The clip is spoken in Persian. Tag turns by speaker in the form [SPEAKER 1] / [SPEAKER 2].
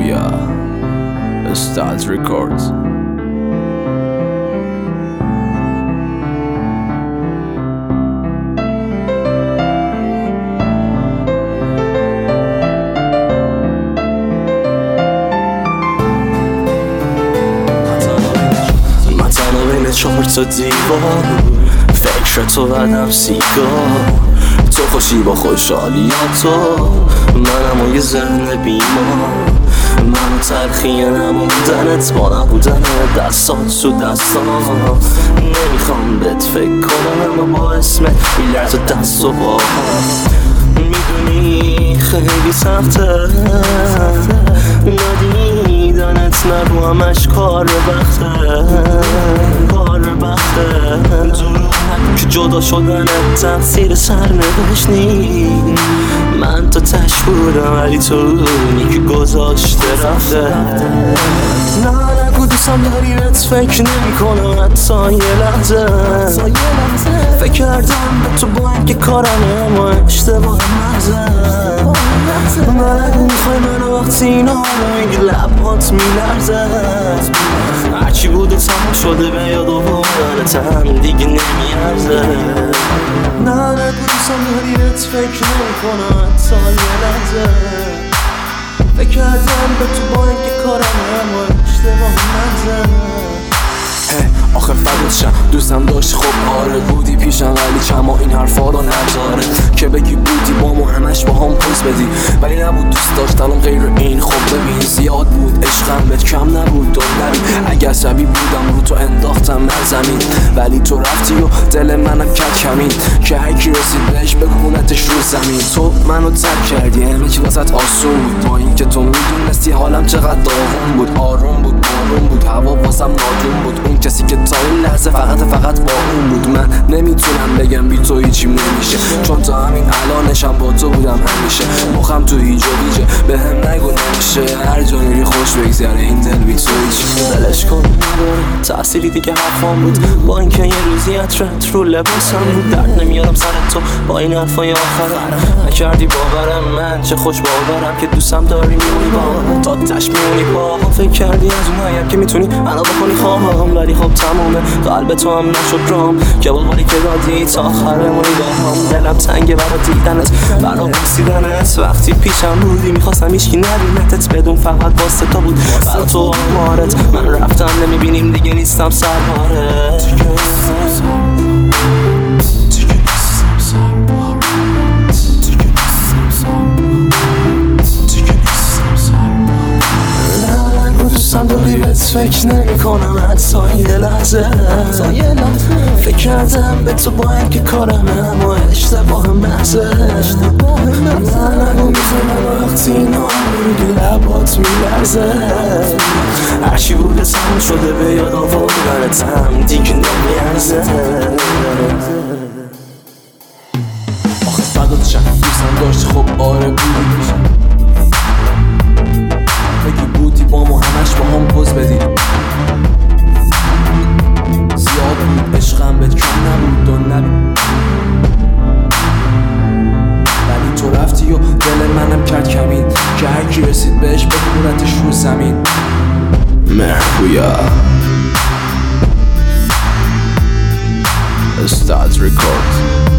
[SPEAKER 1] محبویا استاد ریکوردز.
[SPEAKER 2] بین 4 تا دیوار فکر تو بدم سیگار، تو خوشی با خوشحالیاتو، منم و یه ذهن بیمار، من تلخی نموندنت با نبودن دستات تو دستام. نمیخوام بهت فکر کنم اما با اسمت میلرزه دست و پا، میدونی خیلی سخته ندیدنت، نگو همش کار بخته که جدا شدنت تقصیر سرنوشت نی. من تو تش بودم ولی تو اونی که گذاشته رفته. نه نگو دوستم داری بهت فکر نمی کنم حتی یه لحظه. فکر کردم به تو با اینکه کارم اما اشتباه مغزه. نگو میخوای منو وقتی اینا رو میگی لبات میلرزه. هرچی بوده تمام شده به یاد آوردنتم دیگه نمیارزه. نه نگو دوستم داری بهت فکر نمی کنم حتی یه لحظه. فکر کردم به تو با اینکه کارم اما اشتباه مغزه.
[SPEAKER 1] آخه فدات شم دوستم داشتی، خب آره بودی پیشم ولی چما این حرفا رو نداره که بگی بودی بامو همش با هم پوز بدی، ولی نبود دوست داشتنم غیر این. خب ببین زیاد بود عشقم بهت کم نبود تو نبی، اگر شبی بودم رو تو انداختم من زمین، ولی تو رفتی و دل منم کرد کمین که هرکی رسید بهش بگونتش رو زمین. تو منو ترک کردی همه چی واسط آسون بود، با اینکه تو میدونستی حالم چقدر داغون بود. آروم بود بارون بود هوا واسم نادون بود، اون کسی که تا این لحظه فقط با اون بود. من نمیتونم بگم بی تو هیچیم نمیشه، چون تا همین الانشم با تو بودم همیشه. مخم تو هیچ و ویجه به هم نگو نمیشه، هر جا میری خوش بگذره این دل بی تو هیچ.
[SPEAKER 2] دلش کن نداره تأثیری دیگه حرفام بود، با اینکه یه روزی عطرت رو لباسم بود. درد نمیارم سر تو با این حرفای آخرم، نکردی باورم من چه خوش باورم که دوستم داری میمونی با تا تش میمونی با. فکر کردی از اون که میتونی منو بکنی خواهم، ولی خب تمومه قلب تو هم نشد رام که بلواری که دادی تا آخر مونی با هم. دلم تنگه برا دیدنت برا بوسیدنت، وقتی پیشم بودی میخواستم هیچکی نبینتت بدون فقط واسه تو بود برا تو آمارت. من رفتم نمیبینیم دیگه نیستم سربارت. دوستم داری بهت فکر نمی کنم حتی یه لحظه. فکر کردم به تو با اینکه کارم اما اشتباه محضه. من نگو میخوام وقتی اینا میگی لبات میلرزه. هرچی بوده تمام شده به یاد آوردنتم دیگه نمیارزه.
[SPEAKER 1] آخه فدات شم دوستم داشتی، خب آره بودی بگی بودی بامو همش با هم پوز بدی. زیاد بود عشقم بهت کم نبود و نبی، ولی تو رفتی و دل منم کرد کمین که هرکی رسید بهش بگونتش رو زمین. محبویا استاد ریکوردز.